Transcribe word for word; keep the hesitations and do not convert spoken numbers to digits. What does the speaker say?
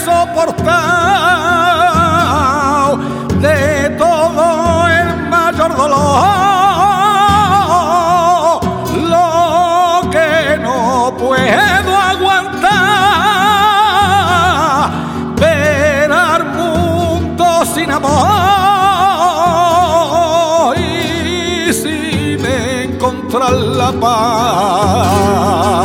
soportado de todo el mayor dolor, lo que no puedo aguantar, ver al mundo sin amor y sin encontrar la paz.